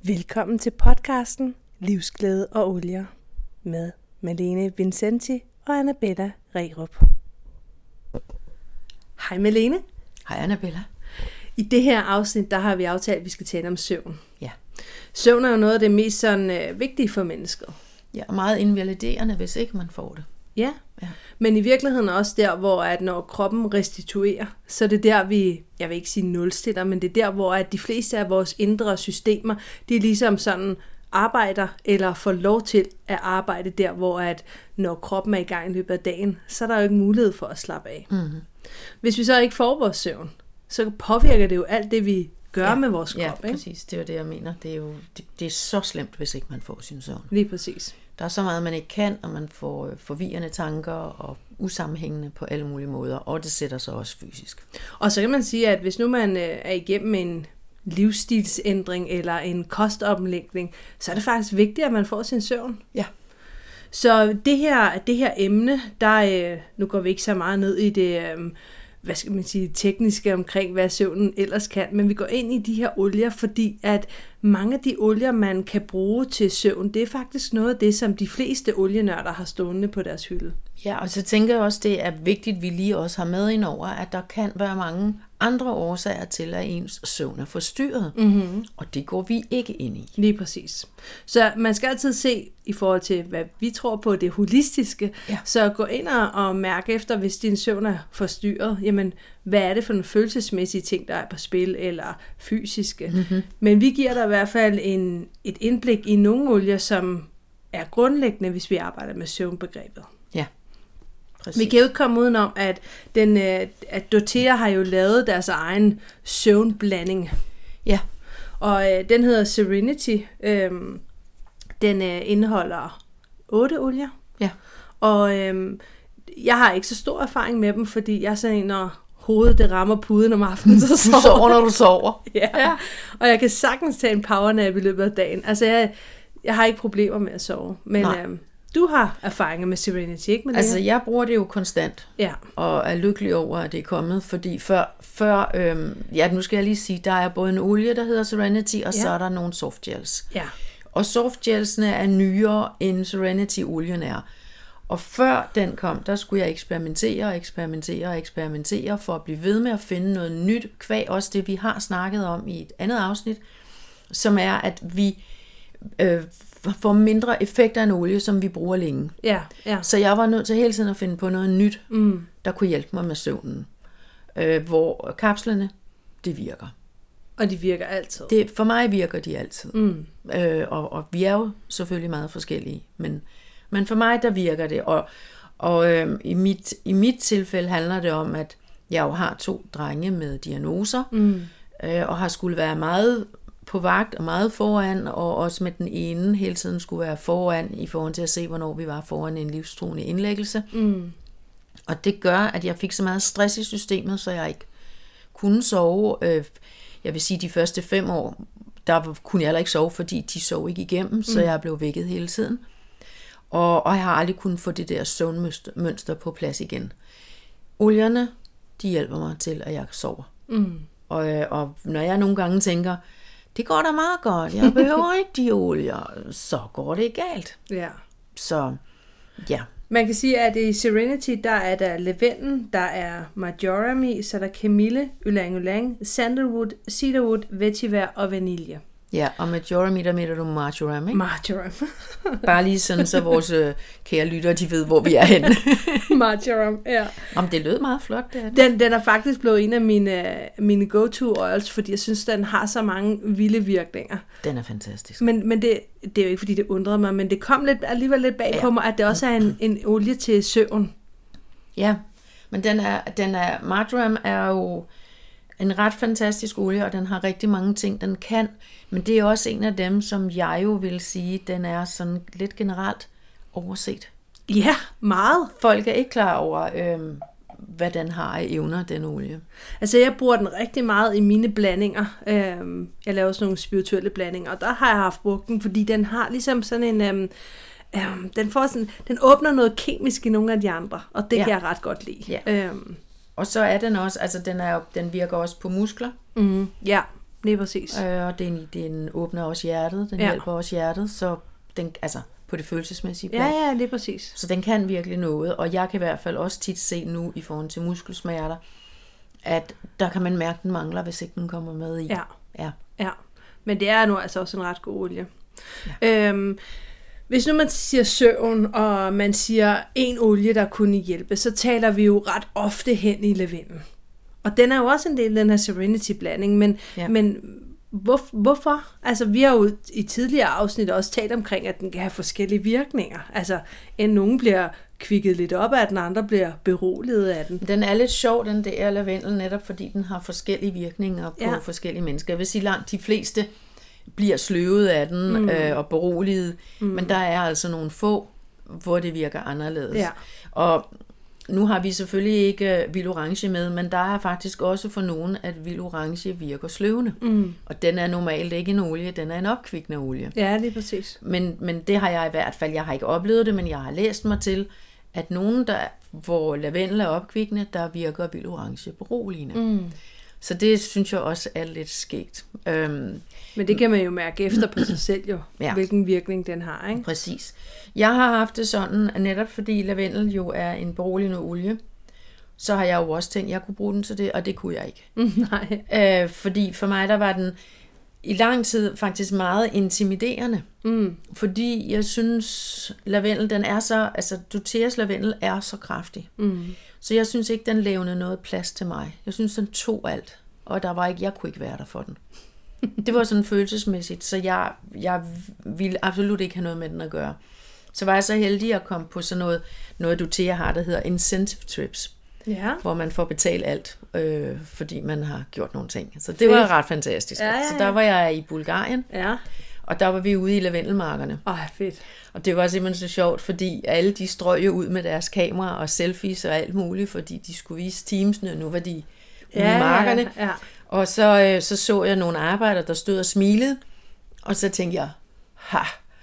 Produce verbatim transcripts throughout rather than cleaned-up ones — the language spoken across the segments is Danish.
Velkommen til podcasten Livsglæde og Olier med Malene Vincenti og Annabella Rerup. Hej Malene. Hej Annabella. I det her afsnit, der har vi aftalt, at vi skal tale om søvn. Ja. Søvn er jo noget af det mest sådan, øh, vigtige for mennesket. Ja, og meget invaliderende, hvis ikke man får det. Ja. Ja. Men i virkeligheden også der, hvor at når kroppen restituerer, så er det der, vi, jeg vil ikke sige nulstiller, men det er der, hvor at de fleste af vores indre systemer, de er ligesom sådan arbejder eller får lov til at arbejde der, hvor at når kroppen er i gang i løbet af dagen, så er der jo ikke mulighed for at slappe af. Mm-hmm. Hvis vi så ikke får vores søvn, så påvirker det jo alt det, vi gør ja. med vores krop. Ja, ikke? præcis. Det er jo det, jeg mener. Det er jo det, det er så slemt, hvis ikke man får sin søvn. Lige præcis. Der er så meget, man ikke kan, og man får forvirrende tanker og usammenhængende på alle mulige måder, og det sætter sig også fysisk. Og så kan man sige, at hvis nu man er igennem en livsstilsændring eller en kostomlægning, så er det faktisk vigtigt, at man får sin søvn. Ja. Så det her, det her emne, der, nu går vi ikke så meget ned i det, hvad skal man sige, tekniske omkring, hvad søvnen ellers kan, men vi går ind i de her olier, fordi at mange af de olier, man kan bruge til søvn, det er faktisk noget af det, som de fleste olienørder har stående på deres hylde. Ja, og så tænker jeg også, det er vigtigt, at vi lige også har med ind over, at der kan være mange andre årsager til, at ens søvn er forstyrret. Mm-hmm. Og det går vi ikke ind i. Lige præcis. Så man skal altid se, i forhold til, hvad vi tror på, det holistiske, ja. Så gå ind og mærke efter, hvis din søvn er forstyrret, jamen, hvad er det for nogle følelsesmæssige ting, der er på spil, eller fysiske. Mm-hmm. Men vi giver dig i hvert fald en, et indblik i nogle olier, som er grundlæggende, hvis vi arbejder med søvnbegrebet. Ja. Præcis. Vi kan jo ikke komme udenom, at, den, at doTERRA har jo lavet deres egen søvnblanding. Ja. Og øh, den hedder Serenity. Øhm, den øh, indeholder otte olier. Ja. Og øhm, jeg har ikke så stor erfaring med dem, fordi jeg er sådan en, når hovedet det rammer puden om aftenen, så sover du sover, når du sover. Ja. ja. Og jeg kan sagtens tage en powernap i løbet af dagen. Altså, jeg, jeg har ikke problemer med at sove. Men øhm, du har erfaringer med Serenity, ikke? Med altså, det? jeg bruger det jo konstant. Ja. Og er lykkelig over, at det er kommet. Fordi før, før øhm, ja, nu skal jeg lige sige, der er både en olie, der hedder Serenity, og ja. Så er der nogle softgels. Ja. Og softgelsene er nyere, end Serenity-olien er. Og før den kom, der skulle jeg eksperimentere og eksperimentere og eksperimentere for at blive ved med at finde noget nyt, kvæg også det, vi har snakket om i et andet afsnit, som er, at vi øh, får mindre effekt af en olie, som vi bruger længe. Ja, ja. Så jeg var nødt til hele tiden at finde på noget nyt, mm. der kunne hjælpe mig med søvnen. Øh, hvor kapslerne, det virker. Og de virker altid. Det, for mig virker de altid. Mm. Øh, og, og vi er jo selvfølgelig meget forskellige, men Men for mig, der virker det, og, og øh, i, mit, i mit tilfælde handler det om, at jeg jo har to drenge med diagnoser, mm. øh, og har skulle være meget på vagt og meget foran, og også med den ene hele tiden skulle være foran, i forhold til at se, hvornår vi var foran en livstruende indlæggelse. Mm. Og det gør, at jeg fik så meget stress i systemet, så jeg ikke kunne sove. Øh, jeg vil sige, de første fem år, der kunne jeg heller ikke sove, fordi de sov ikke igennem, mm. så jeg blev vækket hele tiden. Og, og jeg har aldrig kunnet få det der søvnmønster på plads igen. Olierne, de hjælper mig til, at jeg sover. Mm. Og, og når jeg nogle gange tænker, det går da meget godt, jeg behøver ikke de olier, så går det galt. Ja. Så, ja. Man kan sige, at i Serenity, der er der lavendel, der er marjoram i, så er der kamille, ylang ylang, sandalwood, cedarwood, vetiver og vanilje. Ja, og marjoram, der mener du marjoram, ikke? Marjoram. Bare lige sådan, så vores øh, kære lyttere, de ved, hvor vi er henne. Marjoram, ja. Om det lød meget flot, det er det. Den, den er faktisk blevet en af mine, mine go-to oils, fordi jeg synes, den har så mange vilde virkninger. Den er fantastisk. Men, men det, det er jo ikke, fordi det undrede mig, men det kom lidt, alligevel lidt bag ja. på mig, at det også er en, en olie til søvn. Ja, men den er, den er, marjoram er jo en ret fantastisk olie, og den har rigtig mange ting, den kan. Men det er også en af dem, som jeg jo vil sige, den er sådan lidt generelt overset. Ja, meget. Folk er ikke klar over, øh, hvad den har af evner, den olie. Altså, jeg bruger den rigtig meget i mine blandinger. Øh, jeg laver sådan nogle spirituelle blandinger, og der har jeg haft brugt den, fordi den har ligesom sådan en... Øh, øh, den, får sådan, den åbner noget kemisk i nogle af de andre, og det ja. kan jeg ret godt lide. Ja. Øh, Og så er den også, altså den, er, den virker også på muskler. Mm, ja. det er præcis. Øh, og den, den åbner også hjertet, den ja. hjælper også hjertet, så den, altså på det følelsesmæssige plan. Ja, ja, det er præcis. Så den kan virkelig noget, og jeg kan i hvert fald også tit se nu i forhold til muskelsmerter, at der kan man mærke, at den mangler, hvis ikke den kommer med i. Ja, ja. ja. Men det er nu altså også en ret god olie. Ja. Øhm, hvis nu man siger søvn, og man siger en olie, der kunne hjælpe, så taler vi jo ret ofte hen i lavendel. Og den er jo også en del af den her Serenity-blanding, men, ja. men hvor, hvorfor? Altså, vi har jo i tidligere afsnit også talt omkring, at den kan have forskellige virkninger. Altså, en nogen bliver kvikket lidt op af den, andre bliver beroliget af den. Den er lidt sjov, den der lavendel, netop fordi den har forskellige virkninger på ja. forskellige mennesker. Jeg vil sige, langt de fleste bliver sløvet af den mm. øh, og beroliget, mm. men der er altså nogle få, hvor det virker anderledes. Ja. Og nu har vi selvfølgelig ikke vild orange med, men der er faktisk også for nogen, at vild orange virker sløvende. Mm. Og den er normalt ikke en olie, den er en opkvikkende olie. Ja, det er præcis. Men, men det har jeg i hvert fald, jeg har ikke oplevet det, men jeg har læst mig til, at nogen, der, hvor lavendel er opkvikkende, der virker vild orange beroligende. Mm. Så det synes jeg også er lidt skægt. Øhm, Men det kan man jo mærke efter på sig selv jo, ja. hvilken virkning den har, ikke? Præcis. Jeg har haft det sådan, at netop fordi lavendel jo er en beroligende olie, så har jeg jo også tænkt, at jeg kunne bruge den til det, og det kunne jeg ikke. Nej. Øh, fordi for mig, der var den i lang tid faktisk meget intimiderende. Mm. Fordi jeg synes, lavendel, den er så, altså doTERRAs lavendel er så kraftig. Mm. Så jeg synes ikke, den levnede noget plads til mig. Jeg synes, den tog alt, og der var ikke, jeg kunne ikke være der for den. Det var sådan følelsesmæssigt, så jeg, jeg ville absolut ikke have noget med den at gøre. Så var jeg så heldig at komme på sådan noget, noget doTERRA har, der hedder incentive trips. Ja. Hvor man får betalt alt, øh, fordi man har gjort nogle ting. Så det Fedt. var ret fantastisk. Ja, ja, ja. Så der var jeg i Bulgarien, ja. og der var vi ude i lavendelmarkerne. Åh, fedt. Og det var simpelthen så sjovt, fordi alle de strøg jo ud med deres kamera og selfies og alt muligt, fordi de skulle vise teamsene, og nu var de ude ja, i markerne. Ja, ja. Og så, øh, så så jeg nogle arbejdere, der stod og smilede, og så tænkte jeg, ha,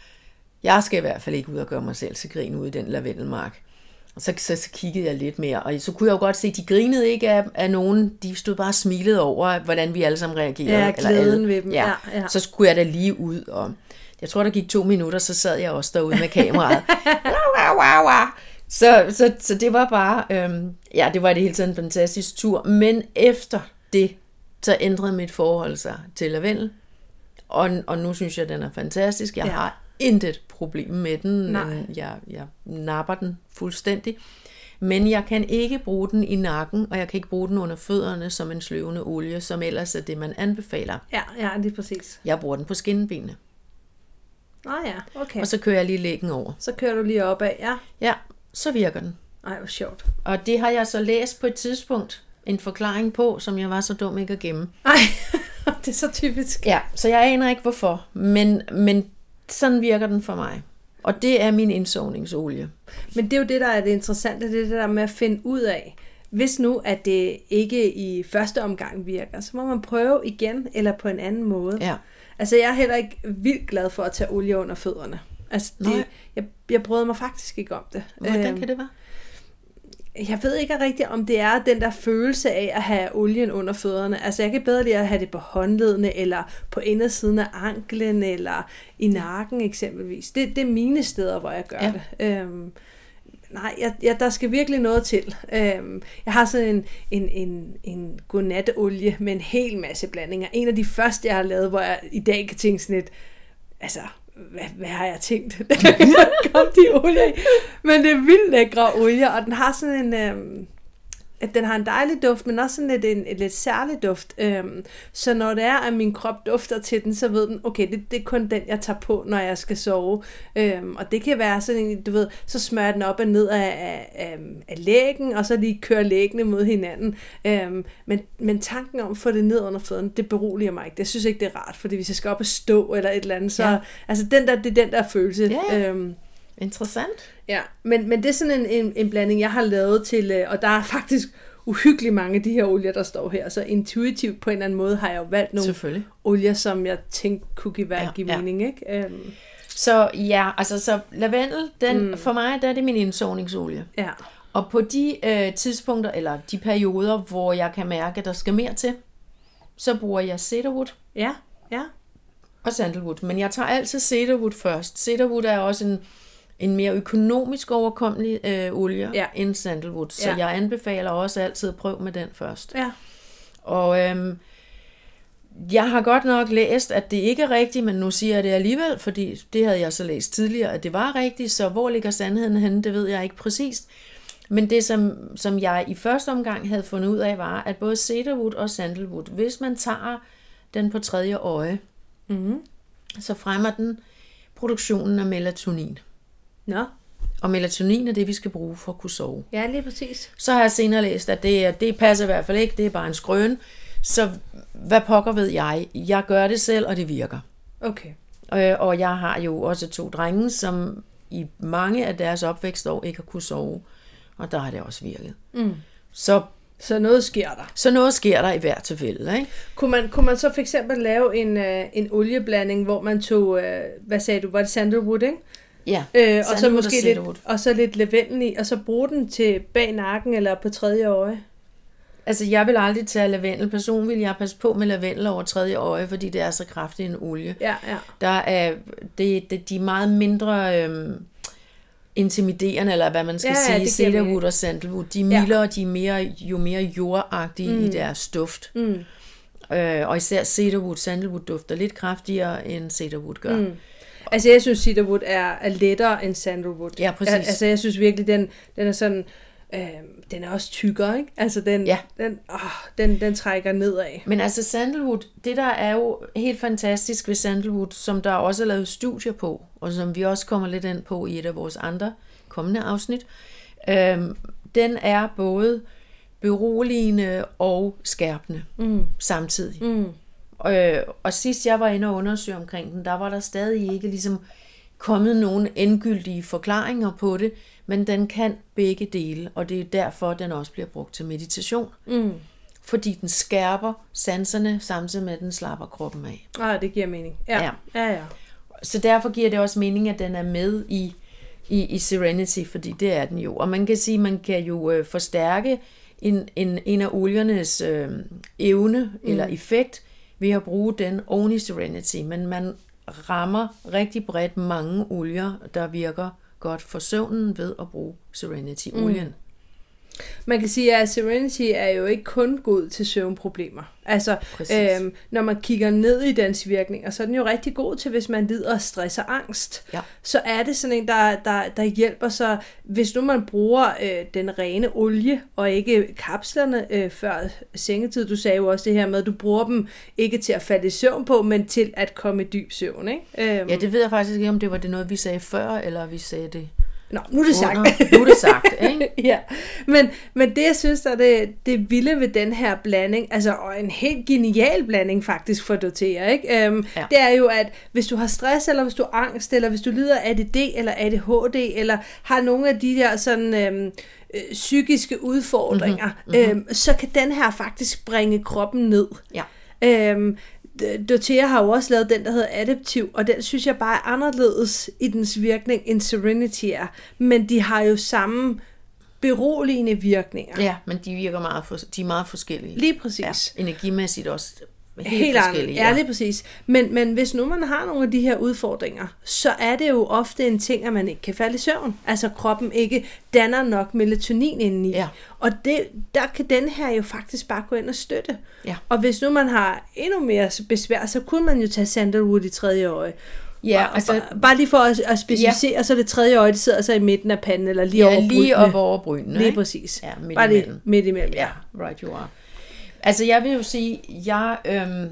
jeg skal i hvert fald ikke ud og gøre mig selv til grin ude i den lavendelmark. Og så, så, så kiggede jeg lidt mere, og så kunne jeg jo godt se, at de grinede ikke af, af nogen, de stod bare og smilede over, hvordan vi alle sammen reagerede. Ja, glæden ved dem. Ja, ja, ja. Så skulle jeg da lige ud, og jeg tror, der gik to minutter, så sad jeg også derude med kameraet. wow, wow, wow. Så, så, så det var bare, øhm, ja, det var det hele tiden en fantastisk tur, men efter det, så ændrede mit forhold sig til lavendel, og, og nu synes jeg, den er fantastisk. Jeg ja. har intet problem med den, men jeg, jeg napper den fuldstændig. Men jeg kan ikke bruge den i nakken, og jeg kan ikke bruge den under fødderne som en sløvende olie, som ellers er det, man anbefaler. Ja, ja, det er præcis. Jeg bruger den på skinnebenene. Ah ja, okay. Og så kører jeg lige læggen over. Så kører du lige opad, ja. Ja, så virker den. Ej, hvor sjovt. Og det har jeg så læst på et tidspunkt, en forklaring på, som jeg var så dum ikke at gemme. Ej, det er så typisk. Ja, så jeg aner ikke hvorfor, men, men sådan virker den for mig. Og det er min indsovningsolie. Men det er jo det, der er det interessante, det er det der med at finde ud af, hvis nu, at det ikke i første omgang virker, så må man prøve igen, eller på en anden måde. Ja. Altså, jeg er heller ikke vildt glad for at tage olie under fødderne. Altså, det, jeg, jeg bryder mig faktisk ikke om det. Hvordan øhm, kan det være? Jeg ved ikke rigtigt, om det er den der følelse af at have olien under fødderne. Altså, jeg kan bedre lide at have det på håndledene, eller på indersiden af anklen, eller i nakken eksempelvis. Det, det er mine steder, hvor jeg gør ja. det. Øhm, nej, jeg, jeg, der skal virkelig noget til. Øhm, jeg har sådan en, en, en, en godnatolie med en hel masse blandinger. En af de første, jeg har lavet, hvor jeg i dag kan tænke sådan lidt, altså, hvad, hvad har jeg tænkt? Kom de olier i. Men det er vildt lækre olier, og den har sådan en, øhm, den har en dejlig duft, men også sådan lidt, en, en lidt særlig duft. Øhm, så når det er, at min krop dufter til den, så ved den, okay, det, det er kun den, jeg tager på, når jeg skal sove. Øhm, og det kan være sådan, du ved, så smører den op og ned af, af, af lægen, og så lige kører læggene mod hinanden. Øhm, men, men tanken om at få det ned under fødderne, det beroliger mig ikke. Det synes jeg ikke, det er rart, fordi hvis jeg skal op og stå eller et eller andet, så ja. altså den der, det er den der følelse. Ja. Øhm, Interessant. Ja, men, men det er sådan en, en, en blanding, jeg har lavet til, og der er faktisk uhyggeligt mange af de her olier, der står her. Så intuitivt på en eller anden måde har jeg jo valgt nogle olier, som jeg tænkte kunne give, ja, give ja. mening. Ikke? Um. Så ja, altså så lavendel, den, mm. for mig der er det min indsovningsolie. Ja. Og på de øh, tidspunkter, eller de perioder, hvor jeg kan mærke, at der skal mere til, så bruger jeg cedarwood. Ja, ja. Og sandalwood. Men jeg tager altid cedarwood først. Cedarwood er også en, en mere økonomisk overkommelig øh, olie ja. end sandalwood. Så ja. jeg anbefaler også altid at prøve med den først. Ja. Og øhm, jeg har godt nok læst, at det ikke er rigtigt, men nu siger jeg det alligevel, fordi det havde jeg så læst tidligere, at det var rigtigt, så hvor ligger sandheden henne, det ved jeg ikke præcist. Men det, som, som jeg i første omgang havde fundet ud af, var, at både cedarwood og sandalwood, hvis man tager den på tredje øje, mm-hmm. så fremmer den produktionen af melatonin. Nå. Og melatonin er det, vi skal bruge for at kunne sove. Ja, lige præcis. Så har jeg senere læst, at det, det passer i hvert fald ikke, det er bare en skrøne. Så hvad pokker ved jeg? Jeg gør det selv, og det virker. Okay. Øh, og jeg har jo også to drenge, som i mange af deres opvækstår ikke har kunnet sove. Og der har det også virket. Mm. Så, så noget sker der. Så noget sker der i hvert tilfælde, ikke? Kunne man, kunne man så for eksempel lave en, øh, en olieblanding, hvor man tog, øh, hvad sagde du, var det sandalwood, ikke? Ja, øh, og så måske lidt, og så lidt lavendel i, og så bruge den til bag nakken eller på tredje øje? Altså, jeg vil aldrig tage lavendel. Personligt vil jeg passe på med lavendel over tredje øje, fordi det er så kraftig en olie. Ja, ja. Der er, det, det, de er meget mindre øhm, intimiderende, eller hvad man skal ja, sige, cedarwood og sandalwood. De er mildere, ja. de er mere, jo mere jordagtige mm. i deres duft. Mm. Øh, og især cedarwood, sandalwood dufter lidt kraftigere, end cedarwood gør. Mm. Altså, jeg synes, cedarwood er, er lettere end sandalwood. Ja, præcis. Al- altså, jeg synes virkelig, den, den er sådan... Øh, den er også tykkere, ikke? Altså, den, ja. den, åh, den, den trækker nedad. Men altså, sandalwood, det der er jo helt fantastisk ved sandalwood, som der også er lavet studier på, og som vi også kommer lidt ind på i et af vores andre kommende afsnit, øh, den er både beroligende og skærpende mm. samtidig. Mm. Øh, og sidst jeg var inde og undersøge omkring den, der var der stadig ikke ligesom kommet nogen endgyldige forklaringer på det, men den kan begge dele, og det er derfor, den også bliver brugt til meditation. Mm. Fordi den skærper sanserne, samtidig med, at den slapper kroppen af. Ah, det giver mening. Ja. Ja. Ja, ja. Så derfor giver det også mening, at den er med i, i, i Serenity, fordi det er den jo. Og man kan sige, at man kan jo øh, forstærke en, en, en af oliernes øh, evne mm. eller effekt ved at bruge den oven i Serenity, men man rammer rigtig bredt mange olier, der virker godt for søvnen ved at bruge Serenity-olien. Mm. Man kan sige, at Serenity er jo ikke kun god til søvnproblemer. Altså, øhm, når man kigger ned i dens virkninger, så er den jo rigtig god til, hvis man lider af stress og angst. Ja. Så er det sådan en, der, der, der hjælper sig, hvis nu man bruger øh, den rene olie, og ikke kapslerne øh, før sengetid. Du sagde jo også det her med, at du bruger dem ikke til at falde i søvn på, men til at komme i dyb søvn, ikke? Øhm. Ja, det ved jeg faktisk ikke, om det var det noget, vi sagde før, eller vi sagde det... Nå, nu er det sagt. Nu er det sagt, ikke? Ja, men, men det, jeg synes, der er det, det vilde ved den her blanding, altså og en helt genial blanding faktisk for doTERRA, ikke? Øhm, ja. Det er jo, at hvis du har stress, eller hvis du har angst, eller hvis du lider af A D D, eller A D H D, eller har nogle af de der sådan... Øhm, øh, psykiske udfordringer, mm-hmm. øhm, så kan den her faktisk bringe kroppen ned. Ja. Øhm, doTERRA har jo også lavet den, der hedder Adaptiv, og den synes jeg bare er anderledes i dens virkning, end Serenity er. Men de har jo samme beroligende virkninger. Ja, men de virker meget, for, de er meget forskellige. Lige præcis. Ja, energimæssigt også helt, helt forskellige. Ja, lige præcis. Men, men hvis nu man har nogle af de her udfordringer, så er det jo ofte en ting, at man ikke kan falde i søvn. Altså kroppen ikke danner nok melatonin indeni. Ja. Og det, der kan den her jo faktisk bare gå ind og støtte. Ja. Og hvis nu man har endnu mere besvær, så kunne man jo tage sandalwood i tredje øje. Ja, altså, bare, bare lige for at, at specificere, ja. Så det tredje øje, det sidder så i midten af panden, eller lige ja, over brynene. lige op over brynene. Lige præcis. Ja, midt bare imellem. lige midt imellem, ja. Ja, right you are. Altså, jeg vil jo sige, jeg, øhm,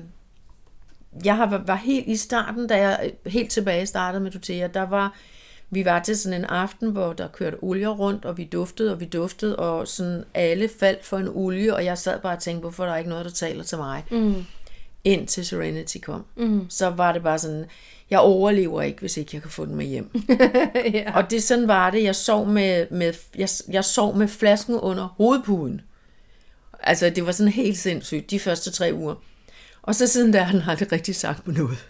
jeg har, var helt i starten, da jeg helt tilbage startede med doTERRA, der var, vi var til sådan en aften, hvor der kørte olier rundt, og vi duftede, og vi duftede, og sådan alle faldt for en olie, og jeg sad bare og tænkte, hvorfor der er ikke noget, der taler til mig. Mm. Indtil Serenity kom. Mm. Så var det bare sådan, jeg overlever ikke, hvis ikke jeg kan få den med hjem. Ja. Og det sådan var det, jeg sov med, med, jeg, jeg sov med flasken under hovedpuden. Altså, det var sådan helt sindssygt, de første tre uger. Og så siden der har den aldrig rigtig sagt mig noget.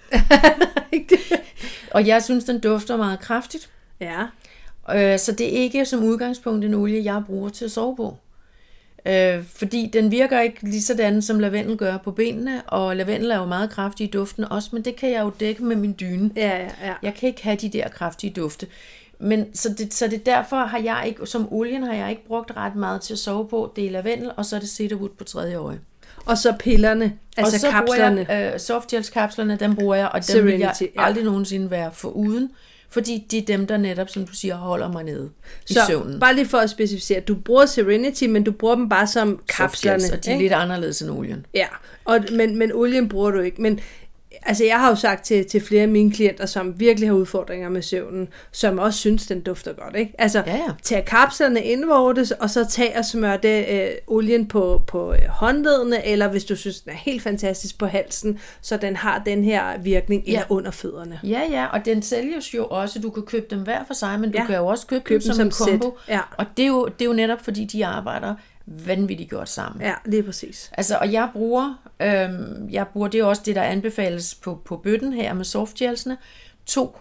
Og jeg synes, den dufter meget kraftigt. Ja. Øh, så det er ikke som udgangspunkt en olie, jeg bruger til at sove på. Øh, fordi den virker ikke lige sådan, som lavendel gør på benene, og lavendel er jo meget kraftig i duften også, men det kan jeg jo dække med min dyne. Ja, ja, ja. Jeg kan ikke have de der kraftige dufte. Men så det, så det derfor har jeg ikke, som olien har jeg ikke brugt ret meget til at sove på. Det er lavendel, og så er det cedarwood på tredje øje. Og så pillerne, altså og så kapslerne. Bruger jeg, øh, softgelskapslerne, dem bruger jeg, og dem Serenity, vil jeg ja. aldrig nogensinde være foruden, fordi det er dem, der netop, som du siger, holder mig nede i så, søvnen. bare lige for at specificere, du bruger Serenity, men du bruger dem bare som kapslerne. Softgels, og de er ikke? lidt anderledes end olien. Ja, og, men, men olien bruger du ikke. Men altså, jeg har jo sagt til, til flere af mine klienter, som virkelig har udfordringer med søvnen, som også synes, den dufter godt, ikke? Altså, Ja, ja. tag kapslerne indvortes, og så tag og smør det øh, olien på, på øh, håndledene, eller hvis du synes, den er helt fantastisk på halsen, så den har den her virkning, Ja. eller under fødderne. Ja, ja, og den sælges jo også. Du kan købe dem hver for sig, men du Ja. kan jo også købe, Køb dem dem som, som en kombo. sæt. Ja. Og det er, jo, det er jo netop, fordi de arbejder vanvittigt godt sammen. Ja, lige præcis. Altså, og jeg bruger, øhm, jeg bruger, det er også det, der anbefales på, på bøtten her med softgelsene, to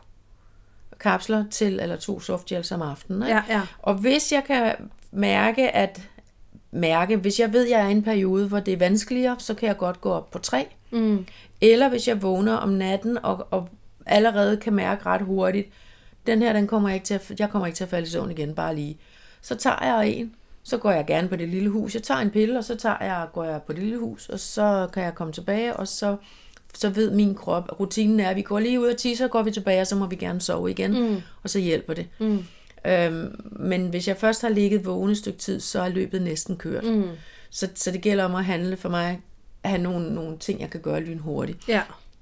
kapsler til, eller to softgels om aftenen. Ikke? Ja, ja. Og hvis jeg kan mærke, at mærke, hvis jeg ved, at jeg er i en periode, hvor det er vanskeligere, så kan jeg godt gå op på tre. Mm. Eller hvis jeg vågner om natten, og, og allerede kan mærke ret hurtigt, den her, den kommer jeg ikke til at, jeg kommer ikke til at falde i søvn igen, bare lige. Så tager jeg en, så går jeg gerne på det lille hus. Jeg tager en pille, og så tager jeg, går jeg på det lille hus, og så kan jeg komme tilbage, og så, så ved min krop, rutinen er, at vi går lige ud og tisser, så går vi tilbage, og så må vi gerne sove igen, mm. og så hjælper det. Mm. Øhm, men hvis jeg først har ligget vågen et stykke tid, så er løbet næsten kørt. Mm. Så, så det gælder om at handle for mig, at have nogle, nogle ting, jeg kan gøre lynhurtigt. Ja.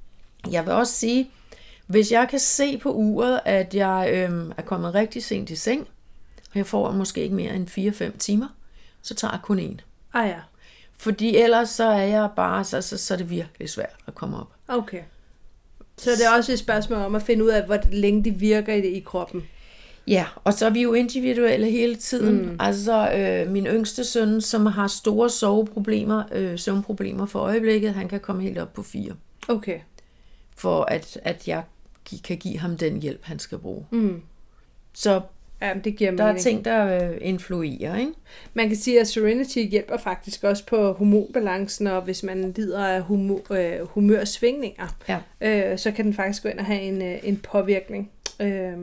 Jeg vil også sige, hvis jeg kan se på uret, at jeg øhm, er kommet rigtig sent i seng, og jeg får måske ikke mere end fire fem timer, så tager jeg kun en. Ah ja, Fordi ellers så er jeg bare, så, så, så er det virkelig svært at komme op. okay. Så det er også et spørgsmål om at finde ud af, hvor længe det virker i, det, i kroppen. Ja, og så er vi jo individuelle hele tiden. Mm. Altså øh, min yngste søn, som har store soveproblemer, øh, søvnproblemer for øjeblikket, han kan komme helt op på fire. Okay. For at, at jeg kan give ham den hjælp, han skal bruge. Mm. Så Ja, det giver der mening. er ting, der øh, influerer, ikke? Man kan sige, at Serenity hjælper faktisk også på hormonbalancen, og hvis man lider af humor, øh, humørsvingninger, Ja. øh, så kan den faktisk gå ind og have en, øh, en påvirkning. Øh,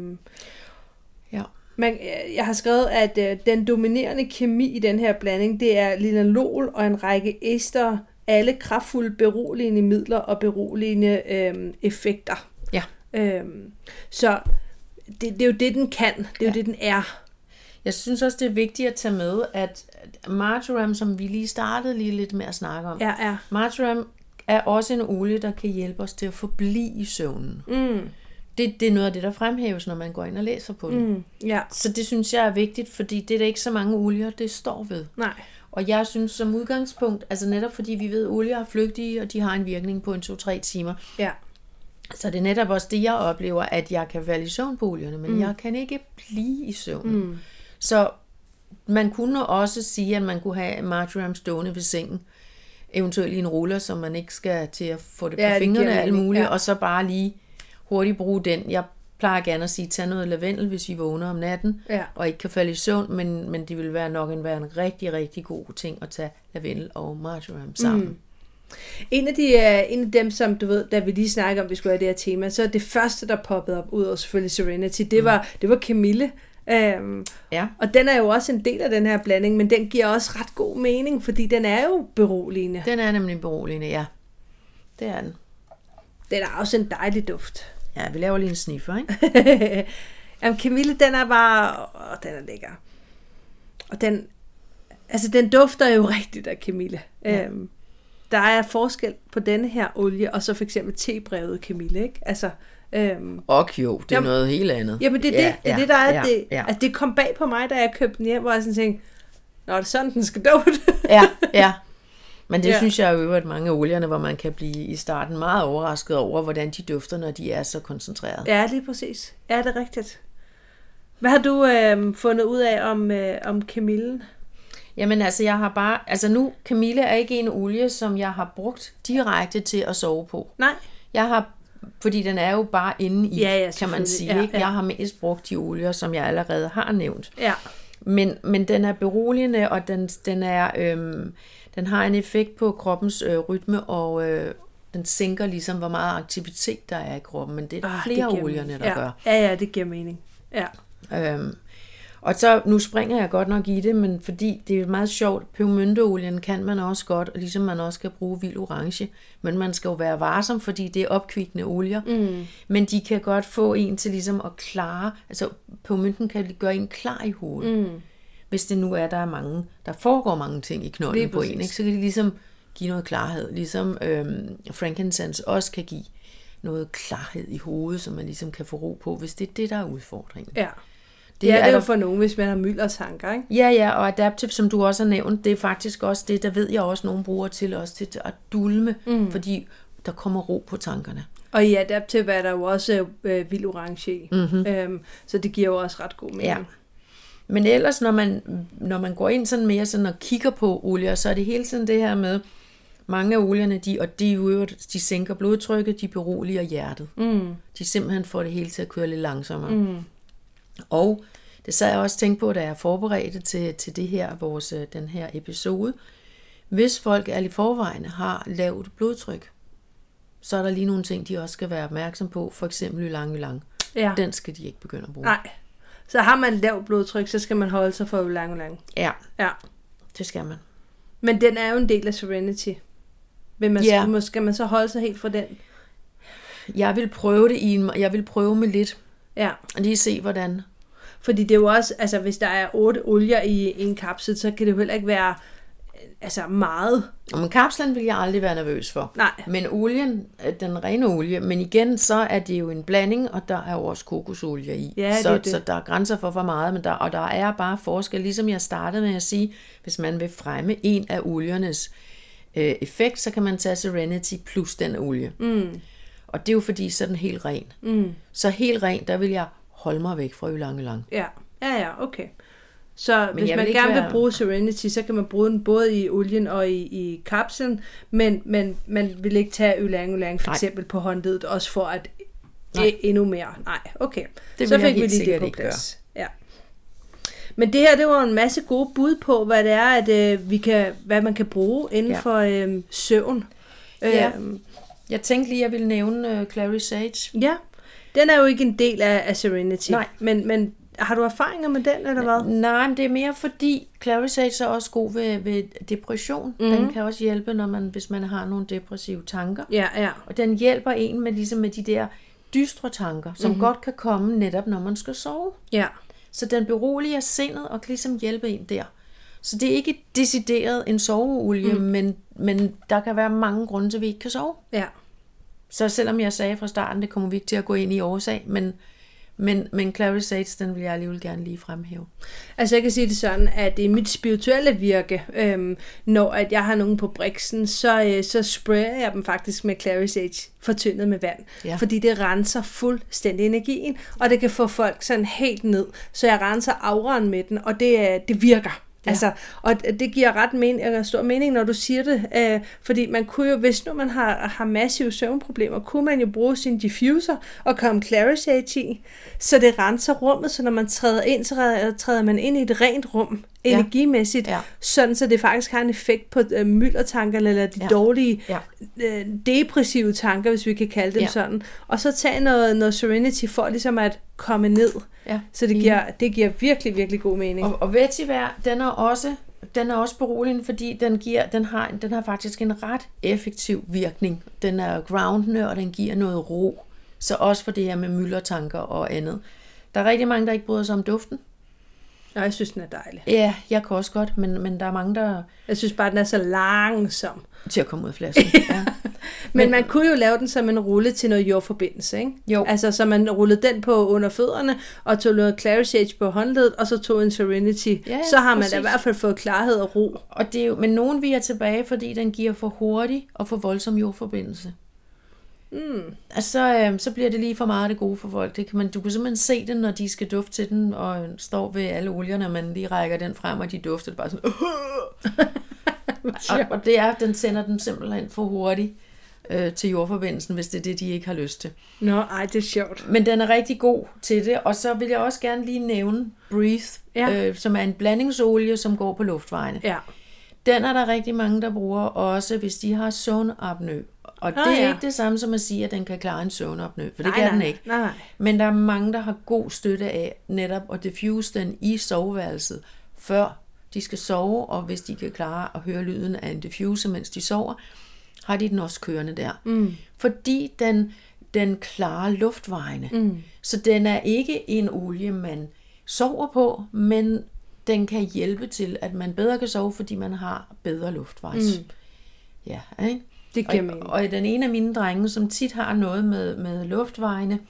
Ja. man, jeg har skrevet, at øh, den dominerende kemi i den her blanding, det er linalol og en række ester, alle kraftfulde beroligende midler og beroligende øh, effekter. Ja. Øh, så det, det er jo det, den kan. Det er jo Ja. det, den er. Jeg synes også, det er vigtigt at tage med, at marjoram, som vi lige startede lige lidt med at snakke om, Ja, ja. marjoram er også en olie, der kan hjælpe os til at forblive i søvnen. Mm, Det, det er noget af det, der fremhæves, når man går ind og læser på den. mm, ja. Så det synes jeg er vigtigt, fordi det er der ikke så mange olier, det står ved. Nej. Og jeg synes som udgangspunkt, altså netop fordi vi ved, at olier er flygtige, og de har en virkning på en to-tre timer, Ja. så det er netop også det, jeg oplever, at jeg kan falde i søvn på olierne, men mm. jeg kan ikke blive i søvn. Mm. Så man kunne også sige, at man kunne have marjoram stående ved sengen, eventuelt i en ruller, så man ikke skal til at få det Ja, på det fingrene giver og alt mening, muligt, ja. og så bare lige hurtigt bruge den. Jeg plejer gerne at sige, tag noget lavendel, hvis I vågner om natten, Ja. og ikke kan falde i søvn, men, men det vil være nok en, være en rigtig, rigtig god ting at tage lavendel og marjoram sammen. Mm. En af, de, uh, en af dem, som du ved, da vi lige snakkede om, at vi skulle have det her tema, så det første, der poppede op, ud over selvfølgelig Serenity, det var, det var Camille. Um, Ja. og den er jo også en del af den her blanding, men den giver også ret god mening, fordi den er jo beroligende. Den er nemlig beroligende, ja. Det er den. Den er også en dejlig duft. Ja, vi laver lige en sniffer, ikke? Jamen, Camille, den er bare... Åh, den er lækker. Og den... Altså, den dufter jo rigtigt af Camille. Ja. Øhm, der er forskel på denne her olie, og så for eksempel tebrevet Camille, ikke? Altså... Øhm, Og jo, det er Jamen, noget helt andet. jamen, det er det, Ja, det, er ja, det der er... ja, det, ja. Altså, det kom bag på mig, da jeg købte den hjem, hvor jeg sådan tænkte, nå, det er sådan, den skal dufte. Ja, ja. Men det Ja. ja. synes jeg jo, at mange af olierne, hvor man kan blive i starten meget overrasket over, hvordan de dufter, når de er så koncentrerede. Ja, lige præcis. Ja, det er rigtigt. Hvad har du øh, fundet ud af om, øh, om Camillen? Jamen altså, jeg har bare... Altså nu, Camille er ikke en olie, som jeg har brugt direkte til at sove på. Nej. Jeg har... Fordi den er jo bare inde i, Ja, ja, kan man selvfølgelig. sige. Ja, Ikke? ja. Jeg har mest brugt de olier, som jeg allerede har nævnt. Ja. men, men den er beroligende, og den, den, er, øhm, den har en effekt på kroppens øh, rytme, og øh, den sænker ligesom, hvor meget aktivitet der er i kroppen, men det er der ah, flere af olierne, der ja. gør. Ja, ja, det giver mening. Ja. Øhm, og så, nu springer jeg godt nok i det, men fordi det er meget sjovt, pebermynteolien kan man også godt, og ligesom man også kan bruge vild orange, men man skal jo være varsom, fordi det er opkvikkende olier, mm. men de kan godt få en til ligesom at klare, altså pebermynten kan gøre en klar i hovedet, mm. hvis det nu er, der er mange, der foregår mange ting i knolden på en, ikke? Så kan de ligesom give noget klarhed, ligesom øhm, frankincense også kan give noget klarhed i hovedet, så man ligesom kan få ro på, hvis det er det, der er udfordringen. Ja. Det, ja, det er, er jo for nogen, hvis man har myldertanker, ikke? Ja, ja, og adaptive, som du også har nævnt, det er faktisk også det, der ved jeg også, nogen bruger til også til at dulme, mm. fordi der kommer ro på tankerne. Og i adaptive er der jo også øh, vild orange i, mm-hmm. øhm, så det giver jo også ret god mening. Ja. Men ellers, når man, når man går ind sådan mere sådan og kigger på olier, så er det hele tiden det her med, mange af olierne, de, og de, de sænker blodtrykket, de beroliger hjertet. Mm. De simpelthen får det hele til at køre lidt langsommere. Mm. Og det sad jeg også tænkt på, da jeg forberedte til, til det her, vores, den her episode. Hvis folk er i forvejen har lavt blodtryk, så er der lige nogle ting, de også skal være opmærksom på. For eksempel ylang ylang. Ja. Den skal de ikke begynde at bruge. Nej. Så har man lavt blodtryk, så skal man holde sig for ylang ylang. Ja. Ja, det skal man. Men den er jo en del af Serenity. Men man, ja. skal, skal man så holde sig helt fra den? Jeg vil prøve det i en, jeg vil prøve med lidt. Ja. Og lige se, hvordan. Fordi det er jo også, altså hvis der er otte olier i, i en kapsel, så kan det jo heller ikke være altså meget. Men kapslen vil jeg aldrig være nervøs for. Nej. Men olien, den rene olie, men igen, så er det jo en blanding, og der er jo også kokosolie i. Ja, så, det det. så der er grænser for for meget, men der, og der er bare forskel. Ligesom jeg startede med at sige, hvis man vil fremme en af oliernes øh, effekt, så kan man tage Serenity plus den olie. Mm. Og det er jo fordi, så er den helt ren. Mm. Så helt ren, der vil jeg holde mig væk fra ylang ylang. Ja, ja, ja, okay. Så men hvis man gerne være... vil bruge Serenity, så kan man bruge den både i olien og i, i kapslen, men, men man vil ikke tage ylang ylang for Nej. eksempel på håndledet, også for at Nej. endnu mere. Nej, okay. Det så fik vi lige det på plads. Ja. Men det her, det var en masse gode bud på, hvad det er, at øh, vi kan, hvad man kan bruge inden ja. for øh, søvn. Ja. Øh, jeg tænkte lige, at jeg ville nævne uh, Clary Sage. Ja, den er jo ikke en del af, af Serenity. Nej. Men, men har du erfaringer med den, eller hvad? Nej, men det er mere fordi, Clary Sage er også god ved, ved depression. Mm-hmm. Den kan også hjælpe, når man, hvis man har nogle depressive tanker. Ja, ja. Og den hjælper en med, ligesom med de der dystre tanker, som mm-hmm. godt kan komme netop, når man skal sove. Ja. Så den beroliger sindet og kan ligesom hjælpe en der. Så det er ikke decideret en soveolie, mm. men, men der kan være mange grunde til, at vi ikke kan sove. Ja. Så selvom jeg sagde fra starten, det kommer vi ikke til at gå ind i årsag, men, men, men Clary Sage, den vil jeg alligevel gerne lige fremhæve. Altså jeg kan sige det sådan, at i mit spirituelle virke, øhm, når at jeg har nogen på briksen, så, øh, så sprayer jeg dem faktisk med Clary Sage fortyndet med vand. Ja. Fordi det renser fuldstændig energien, og det kan få folk sådan helt ned. Så jeg renser auraen med den, og det, det virker. Ja. Altså, og det giver ret men- stor mening, når du siger det, øh, fordi man kunne jo, hvis nu man har, har massive søvnproblemer, kunne man jo bruge sin diffuser og komme Clary Sage i, så det renser rummet, så når man træder ind, så træder, træder man ind i et rent rum, ja. energimæssigt, ja. sådan så det faktisk har en effekt på øh, myldertankerne, eller de ja. dårlige, ja. øh, depressive tanker, hvis vi kan kalde dem ja. sådan, og så tage noget, noget Serenity for ligesom at komme ned. Ja. Så det giver, det giver virkelig, virkelig god mening. Og, og vetiver, den er også, den er også beroligende, fordi den, giver, den, har, den har faktisk en ret effektiv virkning. Den er groundende, og den giver noget ro. Så også for det her med myldertanker og andet. Der er rigtig mange, der ikke bryder sig om duften. Ja, jeg synes, den er dejlig. Ja, jeg kan også godt, men, men der er mange, der... Jeg synes bare, den er så langsom. Til at komme ud af flasken, ja. men, men man kunne jo lave den som en rulle til noget jordforbindelse, ikke? Jo. Altså, så man rullede den på under fødderne, og tog noget Clary Sage på håndledet, og så tog en Serenity. Ja, så har man præcis. Da i hvert fald fået klarhed og ro. Og det er jo, men nogen viger tilbage, fordi den giver for hurtig og for voldsom jordforbindelse. Mm. Altså, øh, så bliver det lige for meget det gode for folk. Det kan man, du kan simpelthen se det, når de skal dufte til den, og står ved alle olierne, og man lige rækker den frem, og de dufter bare sådan... og, og det er, den sender den simpelthen for hurtigt. øh, til jordforbindelsen, hvis det er det, de ikke har lyst til. Nå, ej, det er sjovt. Men den er rigtig god til det, og så vil jeg også gerne lige nævne Breathe, ja. øh, som er en blandingsolie, som går på luftvejene. Ja. Den er der rigtig mange, der bruger, også hvis de har søvnapnø. Og det ah, er ja. ikke det samme som at sige, at den kan klare en søvnapnø, for det nej, kan den nej, ikke. Nej, nej. Men der er mange, der har god støtte af netop at diffuse den i soveværelset, før de skal sove, og hvis de kan klare at høre lyden af en diffuser, mens de sover, har de den også kørende der. Mm. Fordi den, den klarer luftvejene. Mm. Så den er ikke en olie, man sover på, men den kan hjælpe til, at man bedre kan sove, fordi man har bedre luftvejs. Mm. Ja, ikke? Det giver mening. Og, og den ene af mine drenge, som tit har noget med, med luftvejene,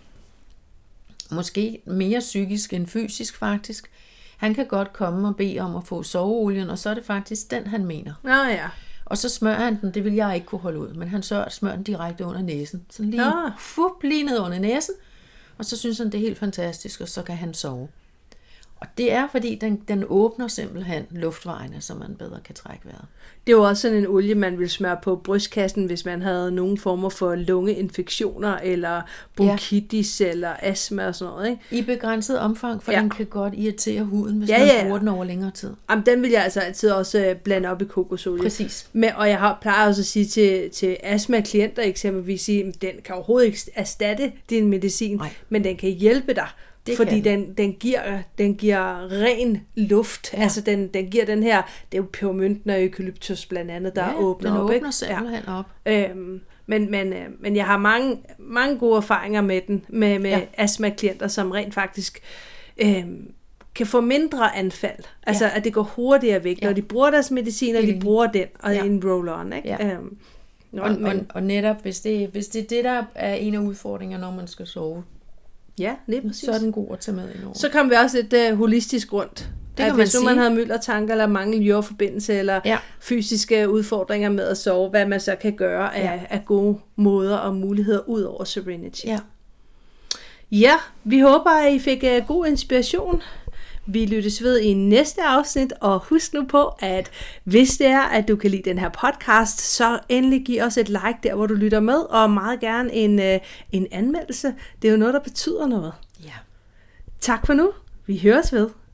måske mere psykisk end fysisk faktisk, han kan godt komme og bede om at få soveolien, og så er det faktisk den, han mener. Nå ja. Og så smører han den, det vil jeg ikke kunne holde ud, men han smører den direkte under næsen. Sådan lige, fup, lige ned under næsen, og så synes han, det er helt fantastisk, og så kan han sove. Og det er, fordi den, den åbner simpelthen luftvejene, så man bedre kan trække vejret. Det er jo også sådan en olie, man vil smøre på brystkassen, hvis man havde nogle former for lungeinfektioner, eller bronkitis, ja. eller astma og sådan noget, ikke? I begrænset omfang, for ja. den kan godt irritere huden, hvis ja, man ja. bruger den over længere tid. Jamen, den vil jeg altså altid også blande op i kokosolie. Præcis. Men, og jeg har, plejer også at sige til, til astma-klienter eksempelvis, at den kan overhovedet ikke erstatte din medicin, Nej. men den kan hjælpe dig. Det fordi den, den, giver, den giver ren luft, ja. altså den, den giver den her, det er jo pebermynten og eukalyptus blandt andet, der ja, åbner den op. åbner ikke? simpelthen ja. op. Øhm, men, men, men jeg har mange, mange gode erfaringer med den, med, med ja. astma-klienter, som rent faktisk øhm, kan få mindre anfald. Altså ja. at det går hurtigere væk, ja. når de bruger deres medicin, og de bruger den, og ja. en roll-on. Ikke? Ja. Øhm, nå, og, men, og, og netop, hvis det, hvis det er det, der er en af udfordringerne, når man skal sove, ja, lige præcis. Så er den god at tage med indover. Så kom vi også lidt uh, holistisk rundt. Det kan hvis man nu man havde myldertanker, eller mangel jordforbindelse, eller ja. fysiske udfordringer med at sove, hvad man så kan gøre af, ja. af gode måder og muligheder ud over Serenity. Ja. Ja, vi håber, at I fik uh, god inspiration. Vi lyttes ved i næste afsnit, og husk nu på, at hvis det er, at du kan lide den her podcast, så endelig giv os et like der, hvor du lytter med, og meget gerne en, øh, en anmeldelse. Det er jo noget, der betyder noget. Ja. Tak for nu. Vi høres ved.